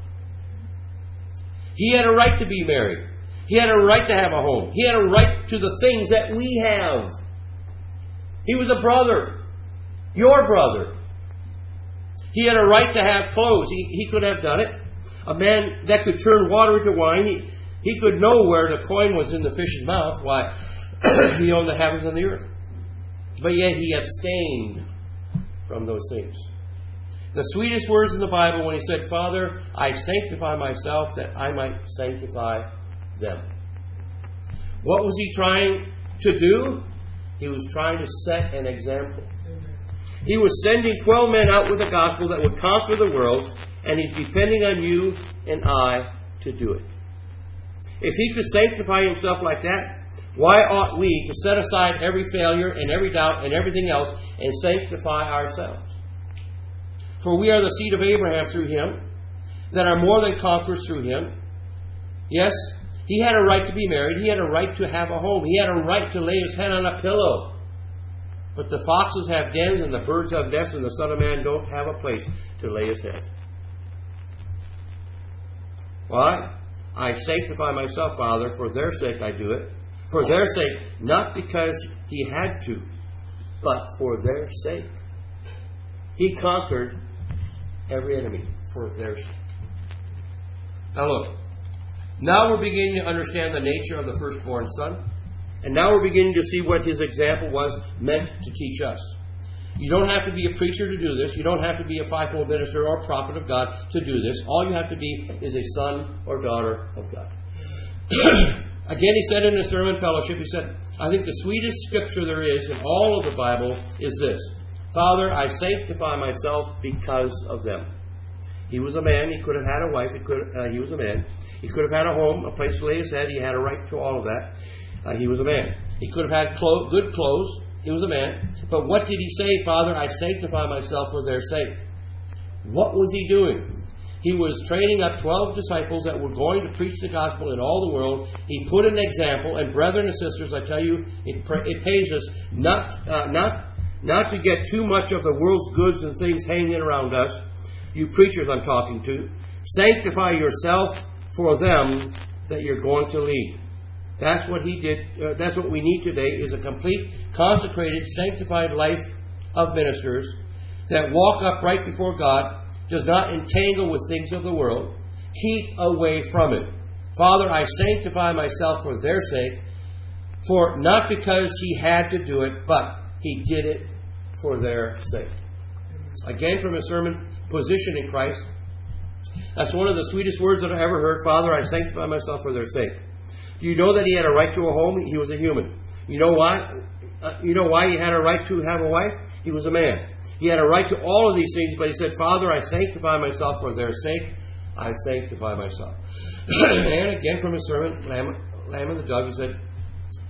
He had a right to be married. He had a right to have a home. He had a right to the things that we have. He was a brother. Your brother. He had a right to have clothes. He, he could have done it. A man that could turn water into wine. He, he could know where the coin was in the fish's mouth. Why? He owned the heavens and the earth. But yet he abstained from those things. The sweetest words in the Bible when he said, Father, I sanctify myself that I might sanctify them. What was he trying to do? He was trying to set an example. He was sending twelve men out with a gospel that would conquer the world, and he's depending on you and I to do it. If he could sanctify himself like that, why ought we to set aside every failure and every doubt and everything else and sanctify ourselves? For we are the seed of Abraham through him, that are more than conquerors through him. Yes, he had a right to be married. He had a right to have a home. He had a right to lay his head on a pillow. But the foxes have dens and the birds have nests, and the Son of Man don't have a place to lay his head. Why? I sanctify myself, Father, for their sake I do it. For their sake, not because he had to, but for their sake. He conquered every enemy for their sake. Now look, now we're beginning to understand the nature of the firstborn son. And now we're beginning to see what his example was meant to teach us. You don't have to be a preacher to do this. You don't have to be a fivefold minister or prophet of God to do this. All you have to be is a son or daughter of God. Again, he said in his sermon fellowship, he said, I think the sweetest scripture there is in all of the Bible is this. Father, I sanctify myself because of them. He was a man. He could have had a wife. He, could, uh, he was a man. He could have had a home, a place to lay his head. He had a right to all of that. Uh, he was a man. He could have had clo- good clothes. He was a man. But what did he say? Father, I sanctify myself for their sake. What was he doing? He was training up twelve disciples that were going to preach the gospel in all the world. He put an example. And brethren and sisters, I tell you, it, it pays us not, uh, not, not to get too much of the world's goods and things hanging around us. You preachers I'm talking to. Sanctify yourself for them that you're going to lead. That's what he did. Uh, that's what we need today is a complete, consecrated, sanctified life of ministers that walk upright before God, does not entangle with things of the world. Keep away from it. Father, I sanctify myself for their sake, for not because he had to do it, but he did it for their sake. Again, from his sermon, Position in Christ. That's one of the sweetest words that I ever heard. Father, I sanctify myself for their sake. Do you know that he had a right to a home? He was a human. You know why? Uh, you know why he had a right to have a wife? He was a man. He had a right to all of these things, but he said, Father, I sanctify myself for their sake. I sanctify myself. And again from his sermon, Lamb, Lamb and the Dove, he said,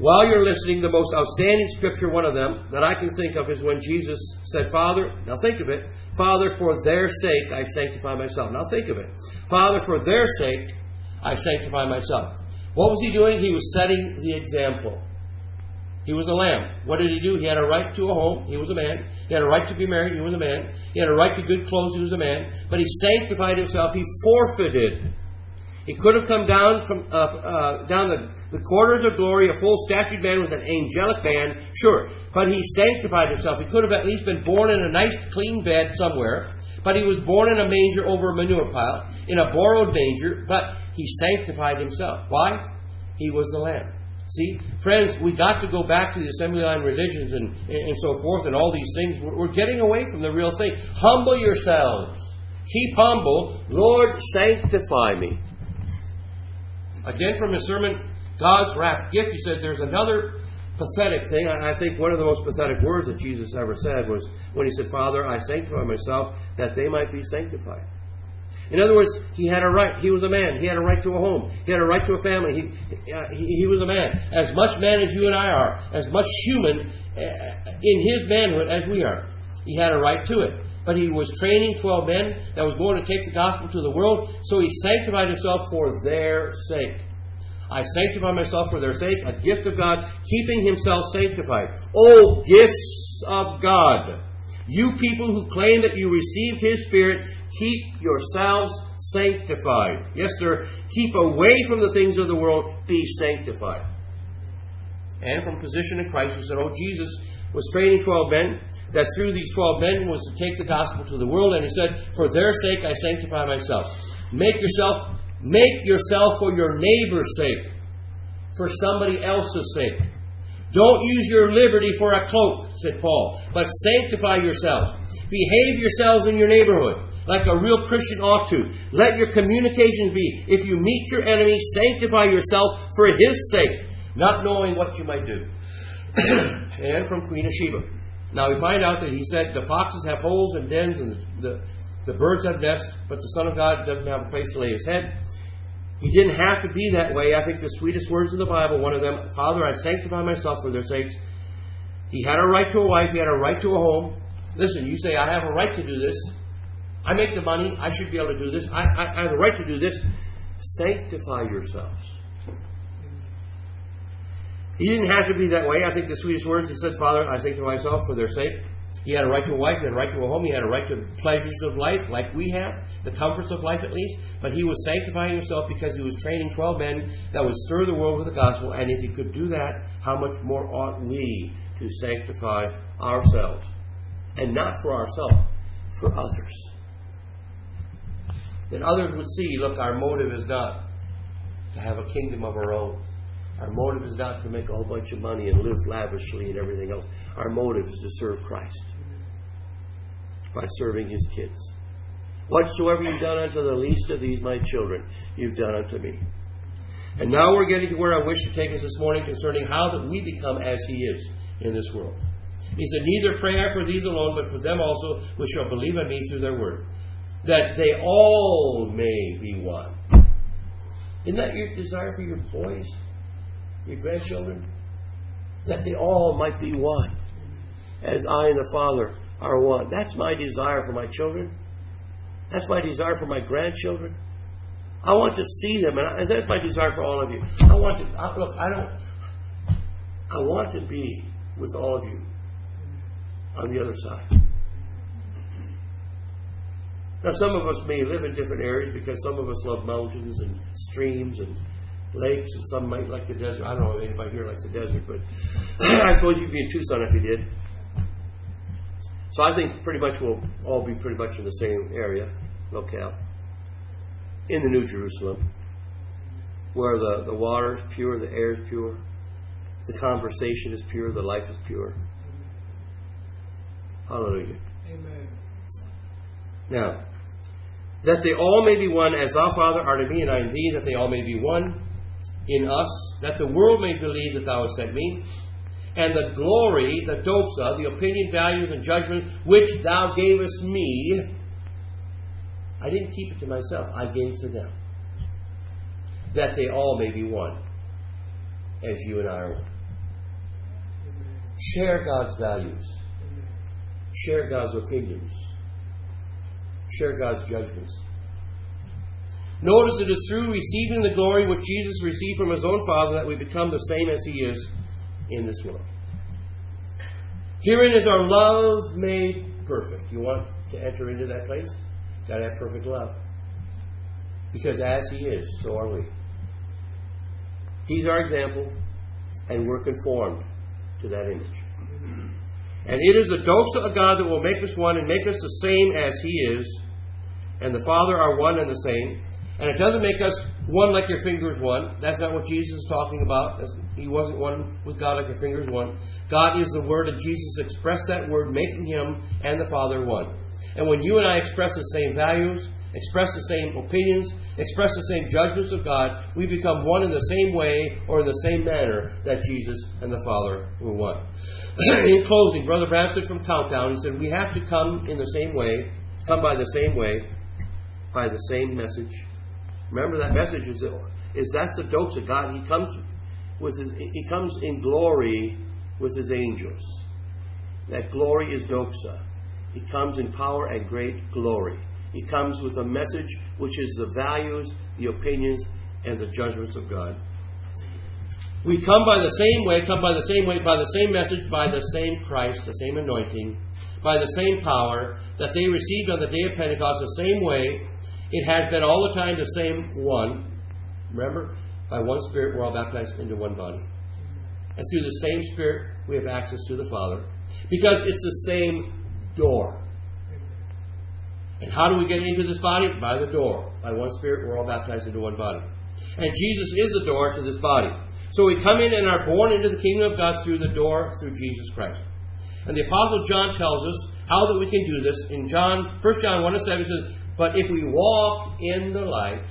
While you're listening, the most outstanding scripture, one of them, that I can think of is when Jesus said, Father, now think of it, Father, for their sake I sanctify myself. Now think of it. Father, for their sake I sanctify myself. What was he doing? He was setting the example. He was a lamb. What did he do? He had a right to a home. He was a man. He had a right to be married. He was a man. He had a right to good clothes. He was a man. But he sanctified himself. He forfeited. He could have come down from uh, uh, down the, the corridors of glory, a full-statured man with an angelic band, sure. But he sanctified himself. He could have at least been born in a nice, clean bed somewhere. But he was born in a manger over a manure pile, in a borrowed manger. But he sanctified himself. Why? He was the Lamb. See, friends, we got to go back to the assembly line religions and, and so forth and all these things. We're, we're getting away from the real thing. Humble yourselves. Keep humble. Lord, sanctify me. Again, from his sermon, God's wrath gift, he said there's another pathetic thing. I, I think one of the most pathetic words that Jesus ever said was when he said, Father, I sanctify myself that they might be sanctified. In other words, he had a right. He was a man. He had a right to a home. He had a right to a family. He, uh, he, he was a man. As much man as you and I are. As much human uh, in his manhood as we are. He had a right to it. But he was training twelve men that was going to take the gospel to the world. So he sanctified himself for their sake. I sanctify myself for their sake. A gift of God. Keeping himself sanctified. Oh, gifts of God. You people who claim that you received his Spirit, keep yourselves sanctified. Yes, sir. Keep away from the things of the world. Be sanctified. And from position in Christ, we said, oh, Jesus was training twelve men. That through these twelve men was to take the gospel to the world. And he said, for their sake I sanctify myself. Make yourself, make yourself for your neighbor's sake. For somebody else's sake. Don't use your liberty for a cloak, said Paul, but sanctify yourselves. Behave yourselves in your neighborhood like a real Christian ought to. Let your communications be, if you meet your enemy, sanctify yourself for his sake, not knowing what you might do. And from Queen of Sheba. Now we find out that he said the foxes have holes and dens and the, the birds have nests, but the Son of God doesn't have a place to lay his head. He didn't have to be that way. I think the sweetest words in the Bible, one of them, Father, I sanctify myself for their sakes. He had a right to a wife. He had a right to a home. Listen, you say, I have a right to do this. I make the money. I should be able to do this. I, I, I have a right to do this. Sanctify yourselves. He didn't have to be that way. I think the sweetest words, he said, Father, I sanctify myself for their sake. He had a right to a wife. He had a right to a home. He had a right to the pleasures of life, like we have, the comforts of life at least. But he was sanctifying himself because he was training twelve men that would stir the world with the gospel. And if he could do that, how much more ought we to sanctify ourselves? And not for ourselves, for others. That others would see, look, our motive is not to have a kingdom of our own. Our motive is not to make a whole bunch of money and live lavishly and everything else. Our motive is to serve Christ by serving his kids. Whatsoever you've done unto the least of these my children, you've done unto me. And now we're getting to where I wish to take us this morning concerning how that we become as he is in this world. He said, neither pray I for these alone, but for them also which shall believe on me through their word, that they all may be one. Isn't that your desire for your boys, your grandchildren? That they all might be one, as I and the Father are one. That's my desire for my children. That's my desire for my grandchildren. I want to see them, and, I, and that's my desire for all of you. I want to I, look. I don't. I want to be with all of you on the other side. Now, some of us may live in different areas because some of us love mountains and streams and lakes, and some might like the desert. I don't know if anybody here likes the desert, but I suppose you'd be in Tucson if you did. So I think pretty much we'll all be pretty much in the same area, locale, in the New Jerusalem, where the, the water is pure, the air is pure, the conversation is pure, the life is pure. Hallelujah. Amen. Now, that they all may be one, as thou, Father, art in me, and I in thee, that they all may be one in us, that the world may believe that thou hast sent me, and the glory, the doxa, the opinion, values, and judgment, which thou gavest me, I didn't keep it to myself, I gave to them. That they all may be one, as you and I are one. Share God's values. Share God's opinions. Share God's judgments. Notice it is through receiving the glory which Jesus received from His own Father that we become the same as He is in this world. Herein is our love made perfect. You want to enter into that place? Got to have perfect love. Because as He is, so are we. He's our example, and we're conformed to that image. And it is the doxa of God that will make us one and make us the same as He is, and the Father are one and the same. And it doesn't make us one like your finger is one. That's not what Jesus is talking about. He wasn't one with God like your finger is one. God is the Word, and Jesus expressed that Word, making Him and the Father one. And when you and I express the same values, express the same opinions, express the same judgments of God, we become one in the same way or in the same manner that Jesus and the Father were one. In closing, Brother Branham said from Countdown, he said, we have to come in the same way, come by the same way, by the same message. Remember that message is, is that's the doxa of God. He comes with his, He comes in glory with His angels. That glory is doxa. He comes in power and great glory. He comes with a message which is the values, the opinions, and the judgments of God. We come by the same way, come by the same way, by the same message, by the same Christ, the same anointing, by the same power that they received on the day of Pentecost, the same way. It has been all the time the same one. Remember? By one Spirit we're all baptized into one body. And through the same Spirit we have access to the Father. Because it's the same door. And how do we get into this body? By the door. By one Spirit we're all baptized into one body. And Jesus is the door to this body. So we come in and are born into the kingdom of God through the door, through Jesus Christ. And the Apostle John tells us how that we can do this. In John, First John one and seven says, but if we walk in the light,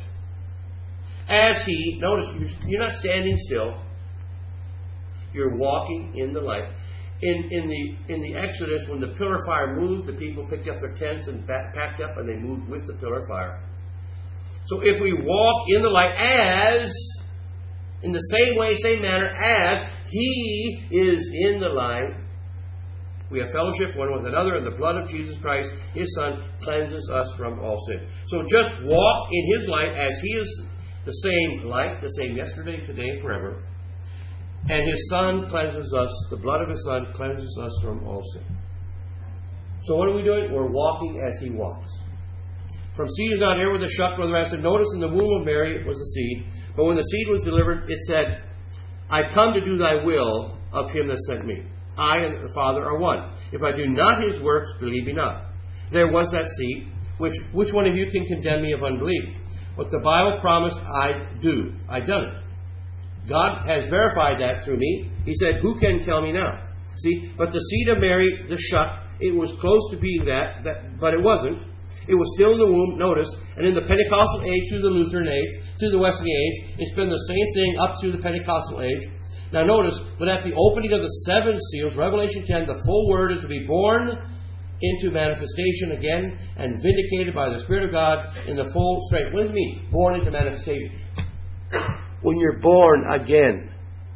as He, notice, you're not standing still. You're walking in the light. In, in the in the Exodus, when the pillar of fire moved, the people picked up their tents and back, packed up, and they moved with the pillar of fire. So if we walk in the light as, in the same way, same manner, as He is in the light, we have fellowship one with another, and the blood of Jesus Christ, His Son, cleanses us from all sin. So just walk in His light as He is the same light, the same yesterday, today, and forever. And His Son cleanses us, the blood of His Son cleanses us from all sin. So what are we doing? We're walking as He walks. From seed is not heir with a shuck, Brother Branham said, notice in the womb of Mary was a seed, but when the seed was delivered, it said, I come to do Thy will of Him that sent me. I and the Father are one. If I do not His works, believe me not. There was that seed. Which which one of you can condemn me of unbelief? What the Bible promised, I do. I done it. God has verified that through me. He said, who can tell me now? See, but the seed of Mary, the shuck, it was close to being that, that, but it wasn't. It was still in the womb, notice. And in the Pentecostal age, through the Lutheran age, through the Wesley age, it's been the same thing up through the Pentecostal age. Now notice, but at the opening of the seven seals, Revelation ten, the full Word is to be born into manifestation again and vindicated by the Spirit of God in the full strength. What does it mean, born into manifestation? When you're born again.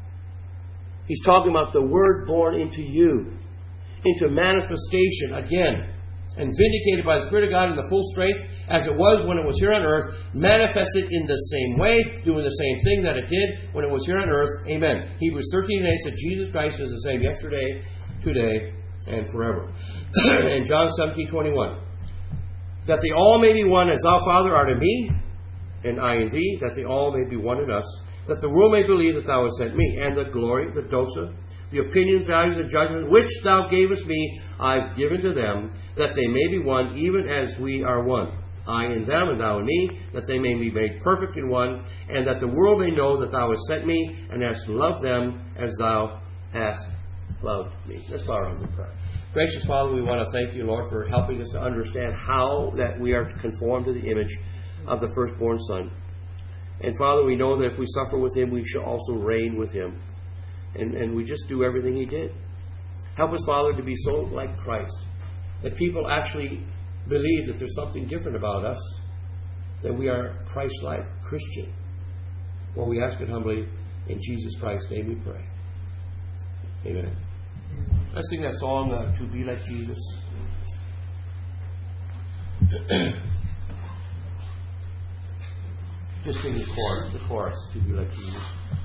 He's talking about the Word born into you, into manifestation again, and vindicated by the Spirit of God in the full strength as it was when it was here on earth, manifested in the same way, doing the same thing that it did when it was here on earth. Amen. Hebrews thirteen eight said Jesus Christ is the same yesterday, today, and forever. And John seventeen twenty-one, that they all may be one as Thou, Father, art in me, and I in Thee, that they all may be one in us, that the world may believe that Thou hast sent me, and the glory, the doxa, the opinions, values, and judgments which Thou gavest me, I've given to them, that they may be one, even as we are one. I in them, and Thou in me, that they may be made perfect in one, and that the world may know that Thou hast sent me, and hast loved them as Thou hast loved me. Let's bow our heads and pray. Gracious Father, we want to thank You, Lord, for helping us to understand how that we are conformed to the image of the firstborn Son. And Father, we know that if we suffer with Him, we shall also reign with Him. And, and we just do everything He did. Help us, Father, to be so like Christ, that people actually believe that there's something different about us, that we are Christ-like Christian. Well, we ask it humbly in Jesus Christ's name we pray. Amen. Let's sing that song, uh, To Be Like Jesus. Just sing the chorus, the chorus, To Be Like Jesus.